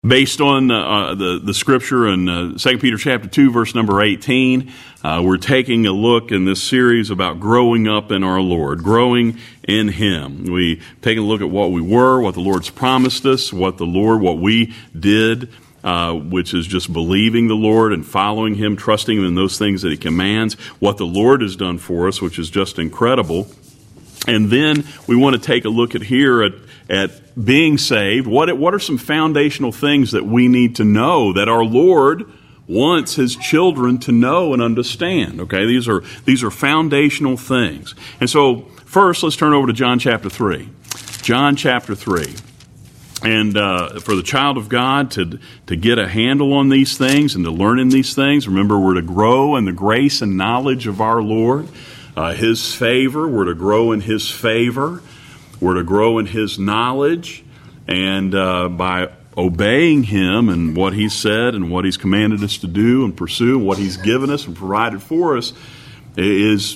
Based on the scripture in 2 Peter chapter 2, verse number 18, we're taking a look in this series about growing up in our Lord, growing in Him. We take a look at what we were, what the Lord's promised us, what we did, which is just believing the Lord and following Him, trusting Him in those things that He commands, what the Lord has done for us, which is just incredible. And then we want to take a look at being saved. What are some foundational things that we need to know that our Lord wants His children to know and understand? Okay, these are foundational things. And so first, let's turn over to John chapter 3. John chapter 3. And for the child of God to get a handle on these things and to learn in these things, remember, we're to grow in the grace and knowledge of our Lord. His favor, we're to grow in His favor. We're to grow in His knowledge, and by obeying Him and what He said and what He's commanded us to do and pursue, what He's given us and provided for us, is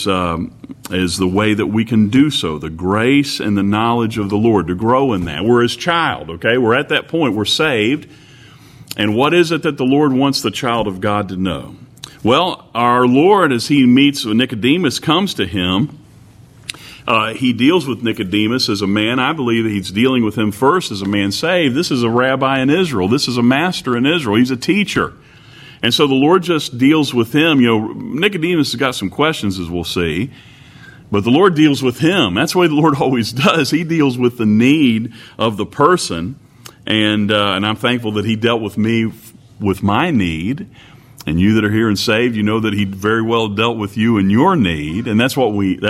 the way that we can do so. The grace and the knowledge of the Lord, to grow in that. We're His child, okay? We're at that point. We're saved. And what is it that the Lord wants the child of God to know? Well, our Lord, as He meets with Nicodemus, comes to him. He deals with Nicodemus as a man. I believe that He's dealing with him first as a man saved. This is a rabbi in Israel. This is a master in Israel. He's a teacher. And so the Lord just deals with him. You know, Nicodemus has got some questions, as we'll see. But the Lord deals with him. That's the way the Lord always does. He deals with the need of the person. And I'm thankful that He dealt with me with my need. And you that are here and saved, you know that He very well dealt with you in your need, and that's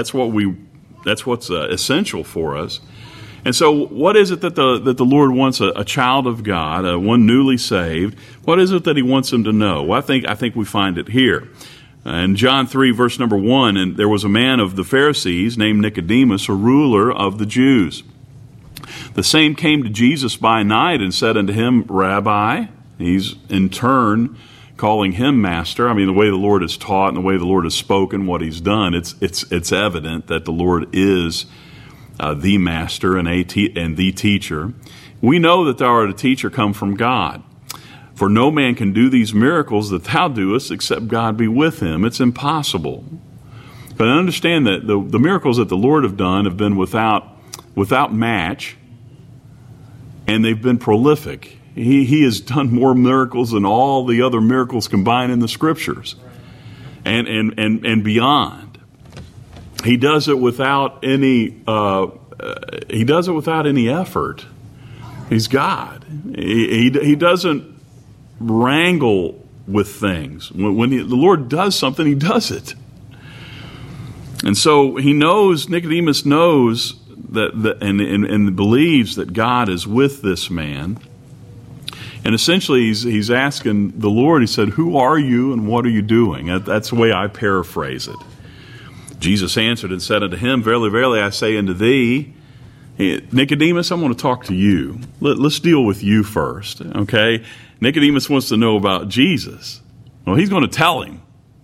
what's essential for us. And so, what is it that the Lord wants a child of God, one newly saved? What is it that He wants them to know? Well, I think we find it here in John 3, verse number 1. And there was a man of the Pharisees named Nicodemus, a ruler of the Jews. The same came to Jesus by night and said unto Him, Rabbi. He's in turn calling Him master. I mean, the way the Lord has taught and the way the Lord has spoken, what He's done, it's evident that the Lord is the master and the teacher. We know that Thou art a teacher come from God. For no man can do these miracles that Thou doest except God be with him. It's impossible. But understand that the miracles that the Lord have done have been without match, and they've been prolific. He has done more miracles than all the other miracles combined in the Scriptures, and beyond. He does it without any. He does it without any effort. He's God. He doesn't wrangle with things. When the Lord does something, He does it. And so Nicodemus knows that, and believes that God is with this man. And essentially, he's asking the Lord, he said, who are you and what are you doing? That's the way I paraphrase it. Jesus answered and said unto him, Verily, verily, I say unto thee, Nicodemus, I want to talk to you. Let's deal with you first, okay? Nicodemus wants to know about Jesus. Well, he's going to tell him.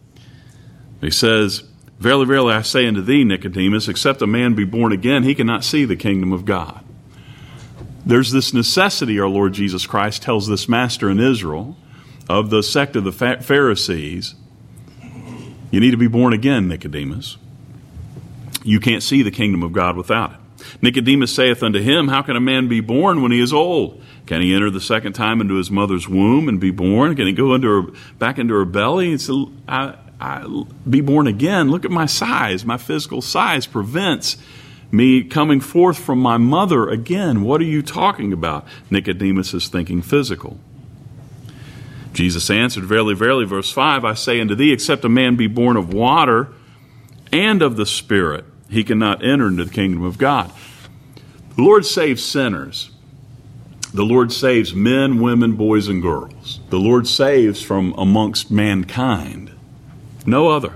He says, Verily, verily, I say unto thee, Nicodemus, except a man be born again, he cannot see the kingdom of God. There's this necessity, our Lord Jesus Christ tells this master in Israel of the sect of the Pharisees. You need to be born again, Nicodemus. You can't see the kingdom of God without it. Nicodemus saith unto him, How can a man be born when he is old? Can he enter the second time into his mother's womb and be born? Can he go back into her belly and say, I be born again? Look at my size. My physical size prevents me coming forth from my mother again. What are you talking about? Nicodemus is thinking physical. Jesus answered, Verily, verily, verse 5, I say unto thee, except a man be born of water and of the Spirit, he cannot enter into the kingdom of God. The Lord saves sinners. The Lord saves men, women, boys, and girls. The Lord saves from amongst mankind. No other.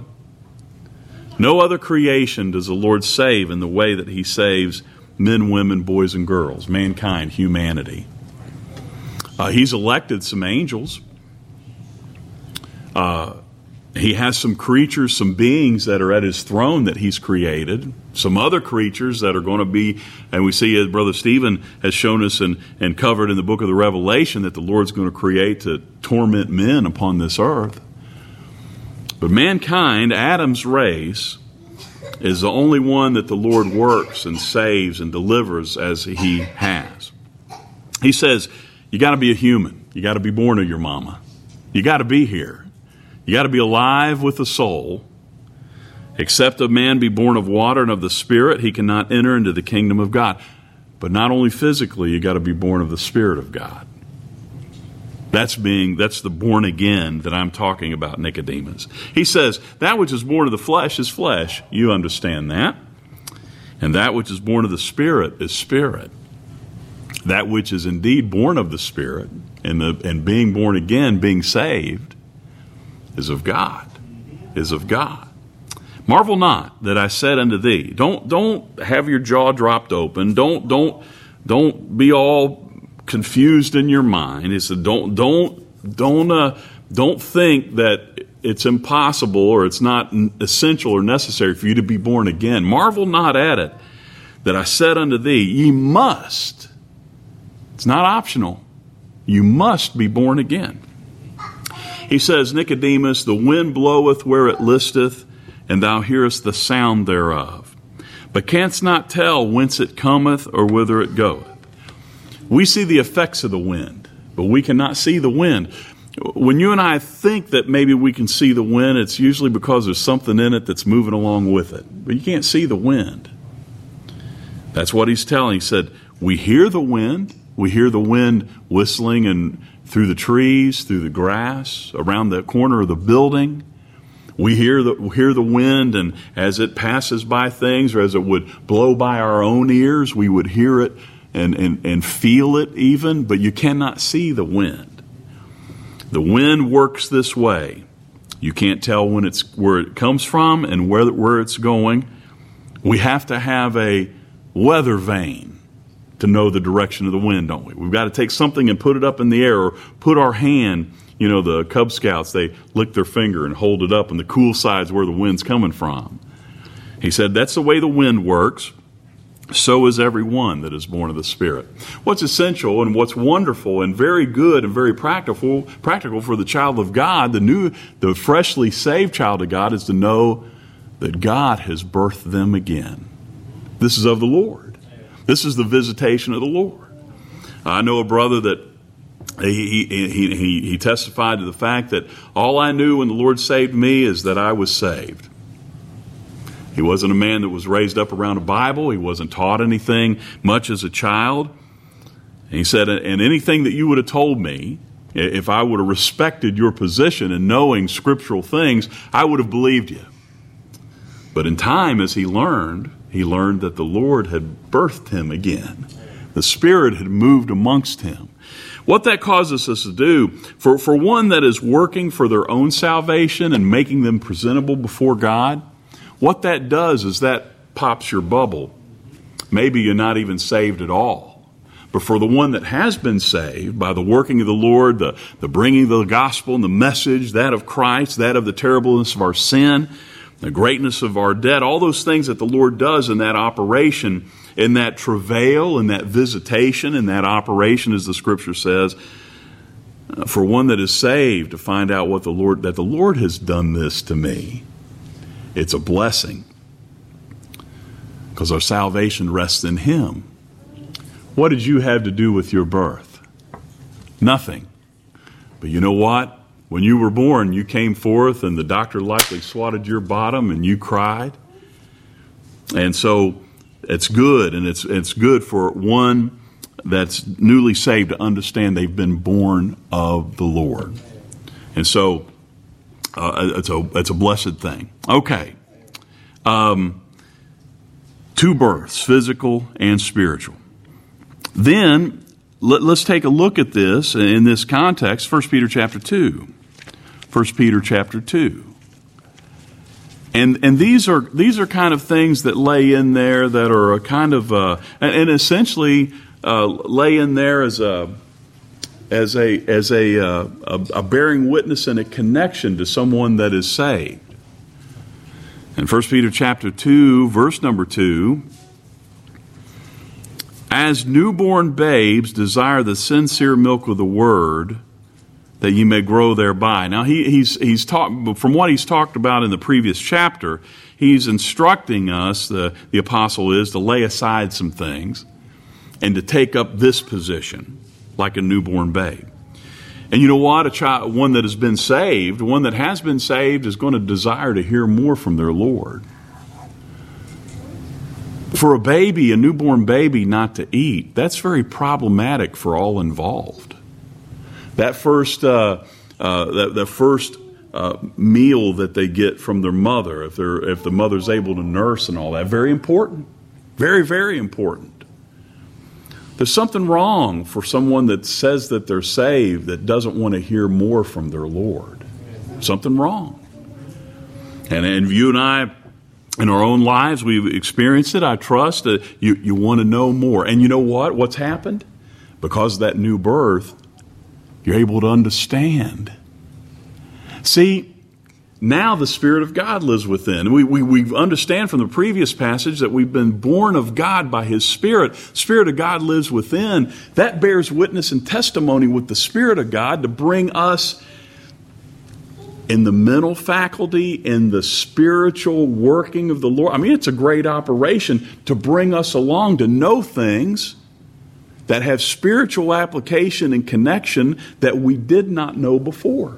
No other creation does the Lord save in the way that He saves men, women, boys, and girls, mankind, humanity. He's elected some angels. He has some creatures, some beings that are at his throne that he's created, some other creatures that are going to be, and we see, as Brother Stephen has shown us and covered in the book of the Revelation, that the Lord's going to create to torment men upon this earth. But mankind, Adam's race, is the only one that the Lord works and saves and delivers as he has. He says, you got to be a human. You got to be born of your mama. You got to be here. You got to be alive with the soul. Except a man be born of water and of the Spirit, he cannot enter into the kingdom of God. But not only physically, you got to be born of the Spirit of God. That's the born again that I'm talking about, Nicodemus. He says, that which is born of the flesh is flesh. You understand that. And that which is born of the Spirit is spirit. That which is indeed born of the Spirit and being born again, being saved, is of God. Is of God. Marvel not that I said unto thee. Don't have your jaw dropped open. Don't be all confused in your mind. He said, don't think that it's impossible or it's not essential or necessary for you to be born again. Marvel not at it that I said unto thee, ye must. It's not optional. You must be born again. He says, Nicodemus, the wind bloweth where it listeth, and thou hearest the sound thereof, but canst not tell whence it cometh or whither it goeth. We see the effects of the wind, but we cannot see the wind. When you and I think that maybe we can see the wind, it's usually because there's something in it that's moving along with it. But you can't see the wind. That's what he's telling. He said, we hear the wind. We hear the wind whistling and through the trees, through the grass, around the corner of the building. We hear the wind, and as it passes by things, or as it would blow by our own ears, we would hear it and feel it even, but you cannot see the wind. The wind works this way. You can't tell where it comes from and where it's going. We have to have a weather vane to know the direction of the wind, don't we? We've got to take something and put it up in the air, or put our hand, the Cub Scouts, they lick their finger and hold it up, and the cool side's where the wind's coming from. He said, that's the way the wind works. So is every one that is born of the Spirit. What's essential and what's wonderful and very good and very practical for the child of God, the freshly saved child of God, is to know that God has birthed them again. This is of the Lord. This is the visitation of the Lord. I know a brother that he testified to the fact that all I knew when the Lord saved me is that I was saved. He wasn't a man that was raised up around a Bible. He wasn't taught anything much as a child. And he said, and anything that you would have told me, if I would have respected your position in knowing scriptural things, I would have believed you. But in time, as he learned that the Lord had birthed him again. The Spirit had moved amongst him. What that causes us to do, for one that is working for their own salvation and making them presentable before God, what that does is that pops your bubble. Maybe you're not even saved at all. But for the one that has been saved by the working of the Lord, the bringing of the gospel and the message, that of Christ, that of the terribleness of our sin, the greatness of our debt, all those things that the Lord does in that operation, in that travail, in that visitation, in that operation, as the Scripture says, for one that is saved to find out that the Lord has done this to me, it's a blessing, because our salvation rests in Him. What did you have to do with your birth? Nothing. But you know what? When you were born, you came forth and the doctor likely swatted your bottom and you cried. And so it's good, and it's good for one that's newly saved to understand they've been born of the Lord. And so it's a blessed thing. Okay. Two births, physical and spiritual. Then let's take a look at this in this context, 1 Peter chapter 2. 1 Peter chapter 2. And these are kind of things that lay in there that are a kind of and essentially lay in there as as a bearing witness and a connection to someone that is saved. In 1 Peter chapter 2, verse number 2, as newborn babes desire the sincere milk of the word, that ye may grow thereby. Now he's talked from what he's talked about in the previous chapter. He's instructing us, the apostle is, to lay aside some things and to take up this position like a newborn babe. And you know what? A child, one that has been saved, one that has been saved, is going to desire to hear more from their Lord. For a baby, a newborn baby, not to eat, that's very problematic for all involved. That first meal that they get from their mother, if the mother's able to nurse and all that, very important, very, very important. There's something wrong for someone that says that they're saved that doesn't want to hear more from their Lord. Something wrong. And you and I, in our own lives, we've experienced it. I trust that you want to know more. And you know what? What's happened? Because of that new birth, you're able to understand. See, now the Spirit of God lives within. We understand from the previous passage that we've been born of God by His Spirit. Spirit of God lives within. That bears witness and testimony with the Spirit of God to bring us in the mental faculty, in the spiritual working of the Lord. I mean, it's a great operation to bring us along to know things that have spiritual application and connection that we did not know before.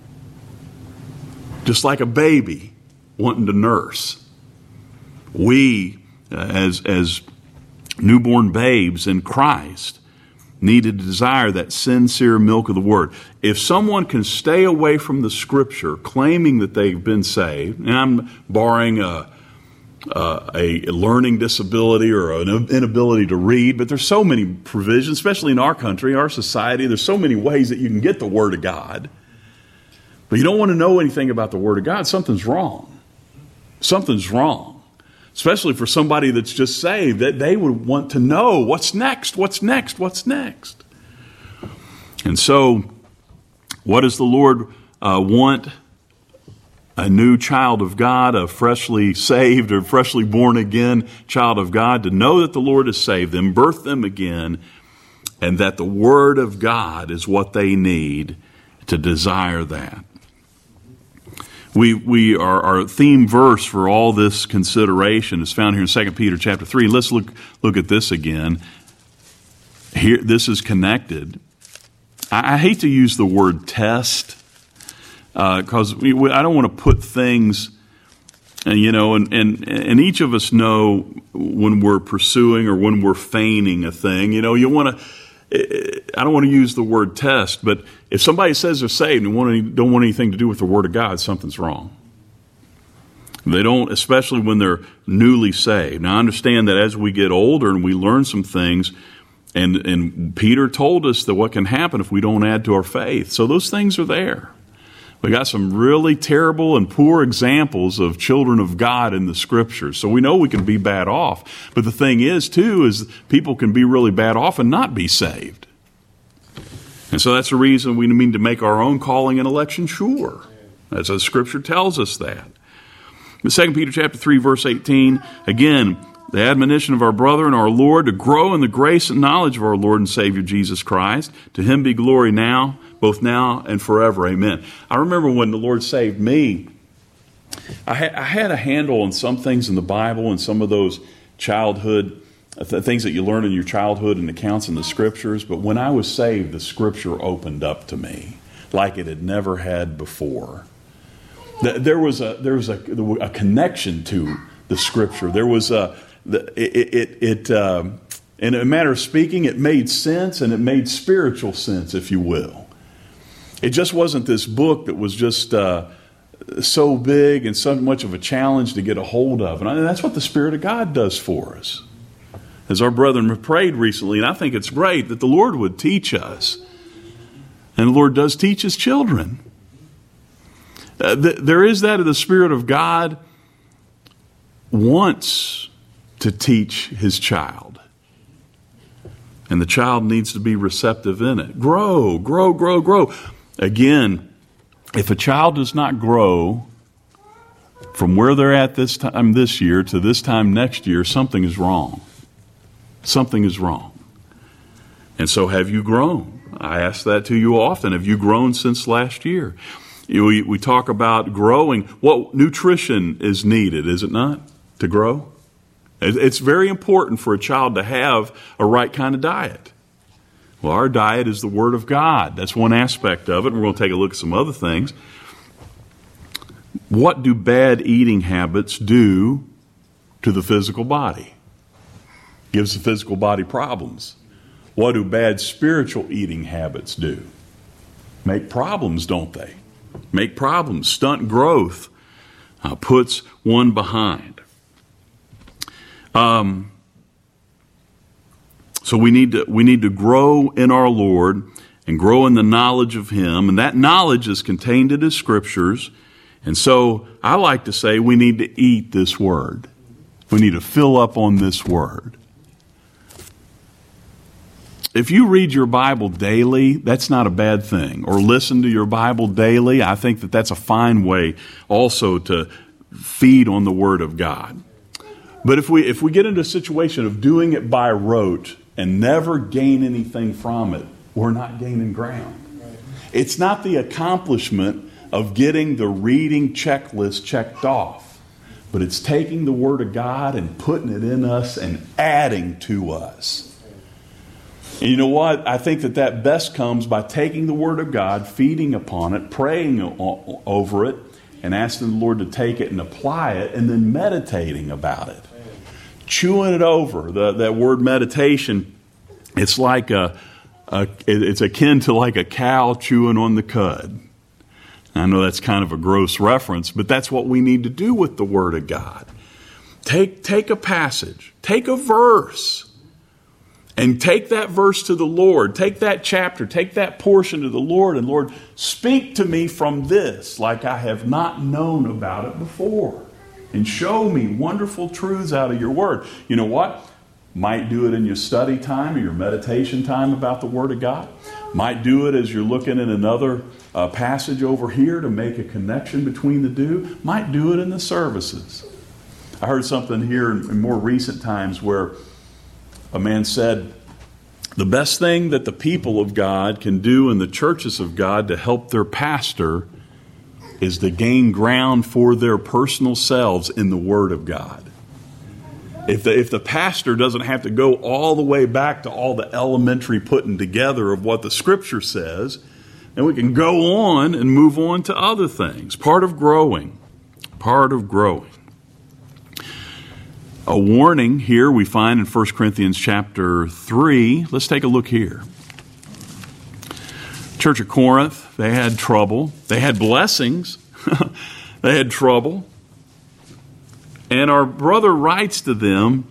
Just like a baby wanting to nurse. We, as newborn babes in Christ, need to desire that sincere milk of the Word. If someone can stay away from the Scripture claiming that they've been saved, and I'm barring a learning disability or an inability to read, but there's so many provisions, especially in our country, our society, there's so many ways that you can get the Word of God. But you don't want to know anything about the Word of God, something's wrong. Something's wrong. Especially for somebody that's just saved, that they would want to know what's next, what's next, what's next. And so, what does the Lord want a new child of God, a freshly saved or freshly born again child of God, to know that the Lord has saved them, birthed them again, and that the Word of God is what they need to desire that. Our theme verse for all this consideration is found here in 2 Peter chapter 3. Let's look at this again. Here, this is connected. I hate to use the word test because I don't want to put things, and each of us know when we're pursuing or when we're feigning a thing. You want to. I don't want to use the word test, but if somebody says they're saved and don't want anything to do with the Word of God, something's wrong. They don't, especially when they're newly saved. Now, I understand that as we get older and we learn some things, and Peter told us that what can happen if we don't add to our faith. So those things are there. We got some really terrible and poor examples of children of God in the Scriptures. So we know we can be bad off. But the thing is, too, is people can be really bad off and not be saved. And so that's the reason we need to make our own calling and election sure. As the Scripture tells us that. In 2 Peter chapter 3, verse 18, again, the admonition of our brother and our Lord to grow in the grace and knowledge of our Lord and Savior Jesus Christ. To Him be glory now, both now and forever. Amen. I remember when the Lord saved me, I had a handle on some things in the Bible and some of those childhood things that you learn in your childhood and accounts in the Scriptures. But when I was saved, the Scripture opened up to me like it had never had before. There was a connection to the Scripture. There was in a matter of speaking, it made sense, and it made spiritual sense, if you will. It just wasn't this book that was just so big and so much of a challenge to get a hold of. And that's what the Spirit of God does for us. As our brethren have prayed recently, and I think it's great that the Lord would teach us. And the Lord does teach His children. There is that of the Spirit of God wants to teach His child. And the child needs to be receptive in it. Grow, grow, grow, grow. Again, if a child does not grow from where they're at this time this year to this time next year, something is wrong. Something is wrong. And so have you grown? I ask that to you often. Have you grown since last year? We talk about growing. What nutrition is needed, is it not, to grow? It's very important for a child to have a right kind of diet. Well, our diet is the Word of God. That's one aspect of it, and we're going to take a look at some other things. What do bad eating habits do to the physical body? Gives the physical body problems. What do bad spiritual eating habits do? Make problems, don't they? Make problems, stunt growth, puts one behind. So we need to grow in our Lord and grow in the knowledge of Him, and that knowledge is contained in His Scriptures. And so I like to say we need to eat this Word. We need to fill up on this Word. If you read your Bible daily, that's not a bad thing. Or listen to your Bible daily, I think that that's a fine way also to feed on the Word of God. But if we get into a situation of doing it by rote and never gain anything from it, we're not gaining ground. It's not the accomplishment of getting the reading checklist checked off, but it's taking the Word of God and putting it in us and adding to us. And you know what? I think that best comes by taking the Word of God, feeding upon it, praying over it, and asking the Lord to take it and apply it, and then meditating about it. Chewing it over. That word meditation, it's like it's akin to like a cow chewing on the cud. I know that's kind of a gross reference, but that's what we need to do with the Word of God. Take a passage, take a verse, and take that verse to the Lord. Take that chapter, take that portion to the Lord, and Lord, speak to me from this like I have not known about it before. And show me wonderful truths out of your Word. You know what? Might do it in your study time or your meditation time about the Word of God. Might do it as you're looking at another passage over here to make a connection between the two. Might do it in the services. I heard something here in more recent times where a man said, the best thing that the people of God can do in the churches of God to help their pastor is to gain ground for their personal selves in the Word of God. If the pastor doesn't have to go all the way back to all the elementary putting together of what the Scripture says, then we can go on and move on to other things. Part of growing. Part of growing. A warning here we find in 1 Corinthians chapter 3. Let's take a look here. Church of Corinth, they had trouble. They had blessings. They had trouble. And our brother writes to them,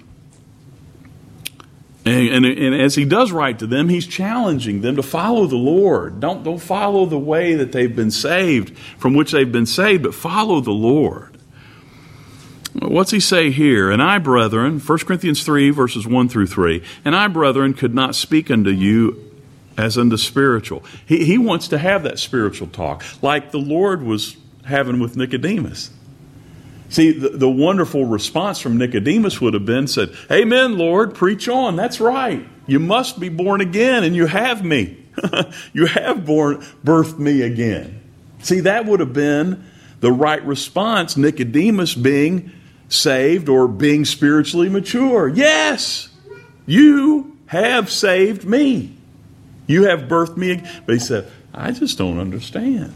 and as he does write to them, he's challenging them to follow the Lord. Don't follow the way that they've been saved, from which they've been saved, but follow the Lord. What's he say here? And I, brethren, 1 Corinthians 3, verses 1 through 3, and I, brethren, could not speak unto you as unto spiritual. He wants to have that spiritual talk, like the Lord was having with Nicodemus. See, the wonderful response from Nicodemus would have been, said, Amen, Lord, preach on. That's right. You must be born again, and you have me. You have birthed me again. See, that would have been the right response, Nicodemus being saved or being spiritually mature. Yes, you have saved me. You have birthed me again. But he said, I just don't understand.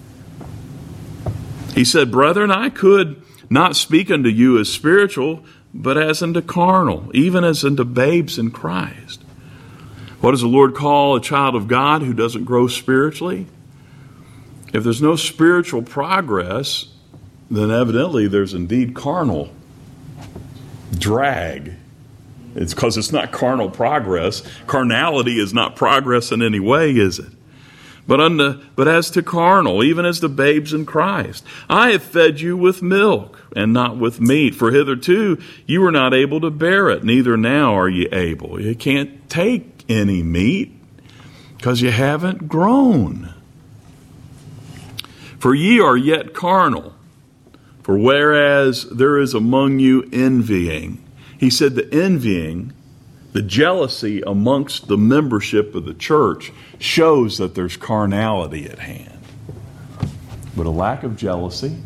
He said, Brethren, I could not speak unto you as spiritual, but as unto carnal, even as unto babes in Christ. What does the Lord call a child of God who doesn't grow spiritually? If there's no spiritual progress, then evidently there's indeed carnal drag. It's because it's not carnal progress. Carnality is not progress in any way, is it? But as to carnal, even as the babes in Christ, I have fed you with milk and not with meat. For hitherto you were not able to bear it, neither now are ye able. You can't take any meat, because you haven't grown. For ye are yet carnal. For whereas there is among you envying. He said the envying, the jealousy amongst the membership of the church shows that there's carnality at hand. But a lack of jealousy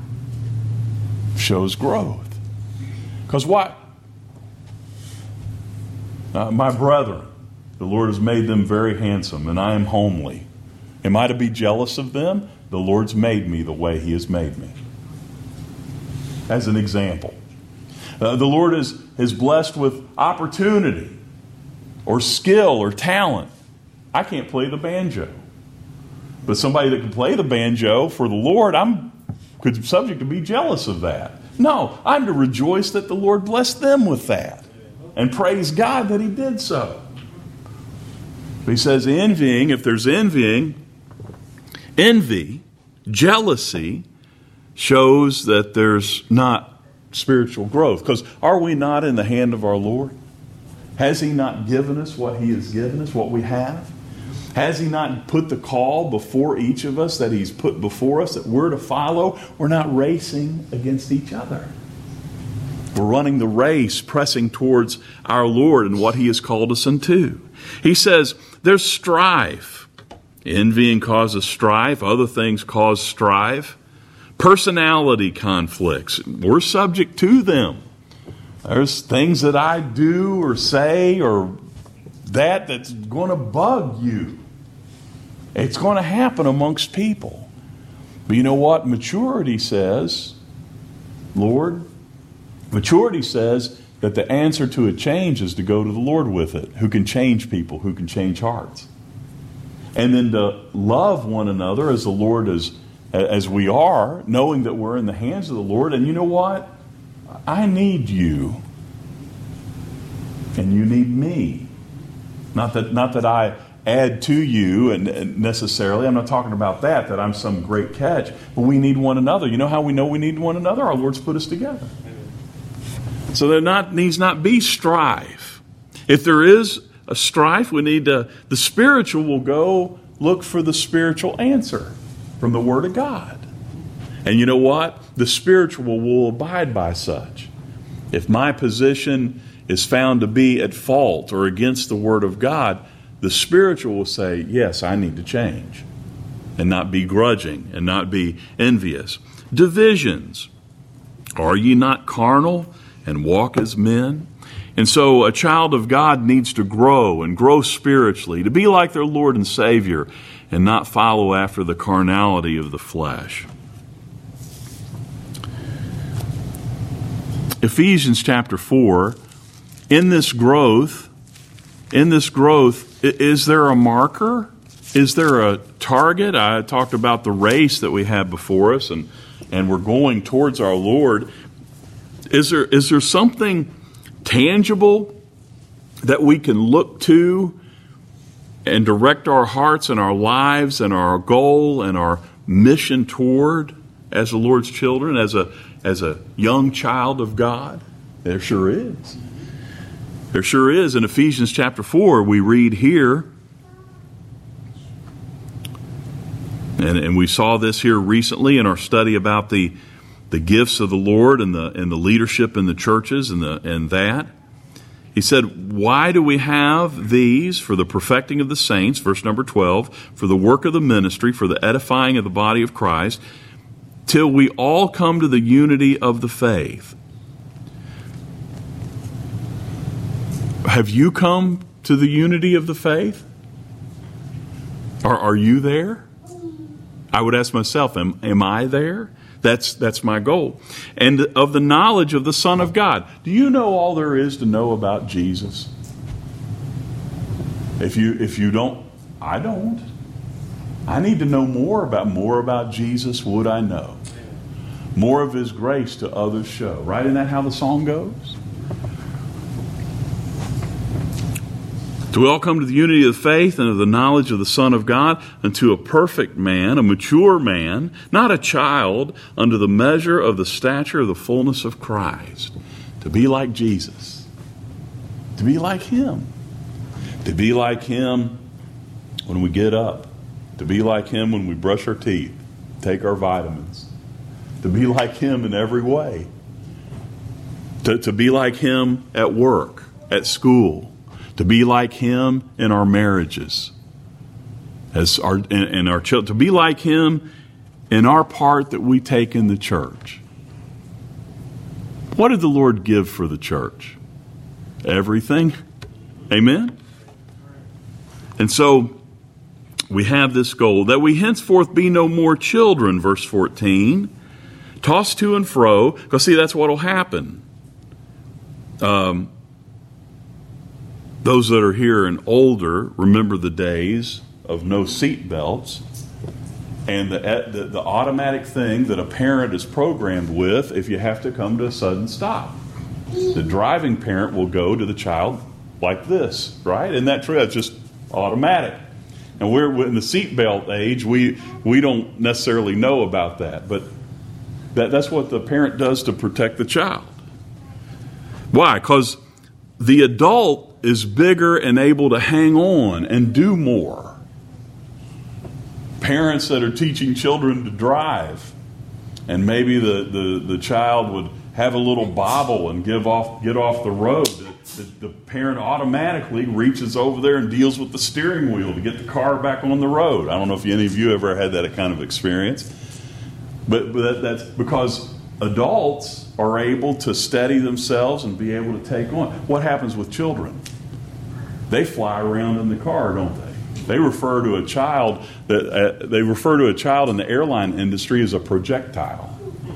shows growth. Because what? My brethren, the Lord has made them very handsome, and I am homely. Am I to be jealous of them? The Lord's made me the way He has made me. As an example. The Lord is blessed with opportunity or skill or talent. I can't play the banjo. But somebody that can play the banjo for the Lord, I'm subject to be jealous of that. No, I'm to rejoice that the Lord blessed them with that. And praise God that He did so. But He says envying, if there's envying, envy, jealousy, shows that there's not spiritual growth. Because are we not in the hand of our Lord? Has He not given us what He has given us, what we have? Has He not put the call before each of us that He's put before us that we're to follow? We're not racing against each other. We're running the race, pressing towards our Lord and what He has called us into. He says there's strife. Envying causes strife. Other things cause strife. Personality conflicts. We're subject to them. There's things that I do or say or that's going to bug you. It's going to happen amongst people. But you know what? Maturity says, Lord, maturity says that the answer to a change is to go to the Lord with it, who can change people, who can change hearts. And then to love one another as the Lord is, as we are, knowing that we're in the hands of the Lord. And you know what? I need you. And you need me. Not that I add to you and necessarily. I'm not talking about that I'm some great catch. But we need one another. You know how we know we need one another? Our Lord's put us together. So there needs not be strife. If there is a strife, we need the spiritual will go look for the spiritual answer from the Word of God. And you know what? The spiritual will abide by such. If my position is found to be at fault or against the Word of God, the spiritual will say, yes, I need to change. And not be grudging and not be envious. Divisions. Are ye not carnal and walk as men? And so a child of God needs to grow and grow spiritually, to be like their Lord and Savior and not follow after the carnality of the flesh. Ephesians chapter 4, in this growth, is there a marker? Is there a target? I talked about the race that we have before us and we're going towards our Lord. Is there something tangible that we can look to and direct our hearts and our lives and our goal and our mission toward as the Lord's children, as a young child of God? There sure is. There sure is. In Ephesians chapter 4, we read here, and we saw this here recently in our study about the gifts of the Lord and the leadership in the churches and that. He said, why do we have these? For the perfecting of the saints, verse number 12, for the work of the ministry, for the edifying of the body of Christ, till we all come to the unity of the faith. Have you come to the unity of the faith? Are you there? I would ask myself, am I there? That's my goal. And of the knowledge of the Son of God. Do you know all there is to know about Jesus? If you don't, I don't. I need to know more about Jesus would I know. More of His grace to others show. Right? Isn't that how the song goes? Do we all come to the unity of the faith and of the knowledge of the Son of God, unto a perfect man, a mature man, not a child, unto the measure of the stature of the fullness of Christ. To be like Jesus. To be like Him. To be like Him when we get up. To be like Him when we brush our teeth, take our vitamins. To be like Him in every way. To be like Him at work, at school. To be like Him in our marriages. In our children. To be like Him in our part that we take in the church. What did the Lord give for the church? Everything. Amen? And so we have this goal, that we henceforth be no more children, verse 14, tossed to and fro, because see, that's what will happen. Those that are here and older remember the days of no seat belts, and the automatic thing that a parent is programmed with if you have to come to a sudden stop. The driving parent will go to the child like this, right? Isn't that true? It's just automatic. And we're in the seatbelt age. We don't necessarily know about that, but that's what the parent does to protect the child. Why? Because the adult is bigger and able to hang on and do more. Parents that are teaching children to drive, and maybe the child would have a little bobble and get off the road. The parent automatically reaches over there and deals with the steering wheel to get the car back on the road. I don't know if any of you ever had that kind of experience. But that's because adults are able to steady themselves and be able to take on. What happens with children? They fly around in the car, don't they? They refer to a child in the airline industry as a projectile.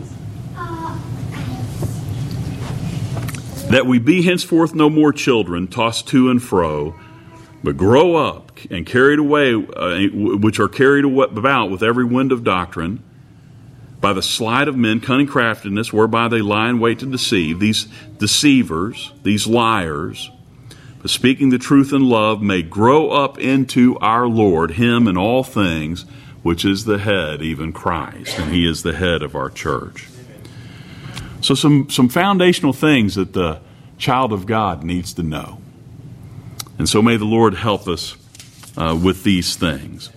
That we be henceforth no more children, tossed to and fro, but grow up and carried away, which are carried about with every wind of doctrine, by the sleight of men, cunning craftiness, whereby they lie in wait to deceive. These deceivers, these liars, but speaking the truth in love, may grow up into our Lord, Him in all things, which is the head, even Christ, and He is the head of our church. So some foundational things that the child of God needs to know. And so may the Lord help us with these things.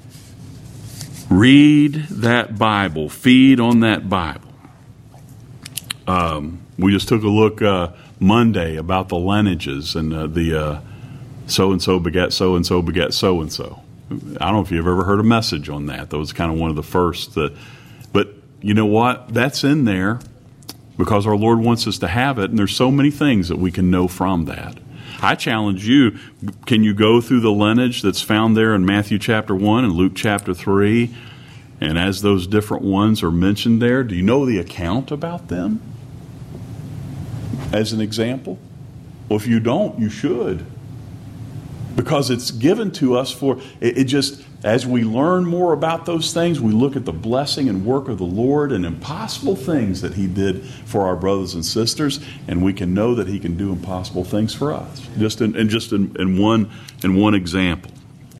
Read that Bible. Feed on that Bible. We just took a look Monday about the lineages and the so-and-so begat so-and-so begat so-and-so. I don't know if you've ever heard a message on that. That was kind of one of the first. But you know what? That's in there because our Lord wants us to have it, and there's so many things that we can know from that. I challenge you, can you go through the lineage that's found there in Matthew chapter 1 and Luke chapter 3? And as those different ones are mentioned there, do you know the account about them? As an example? Well, if you don't, you should. Because it's given to us for, it just, as we learn more about those things, we look at the blessing and work of the Lord and impossible things that He did for our brothers and sisters, and we can know that He can do impossible things for us. Just in one example.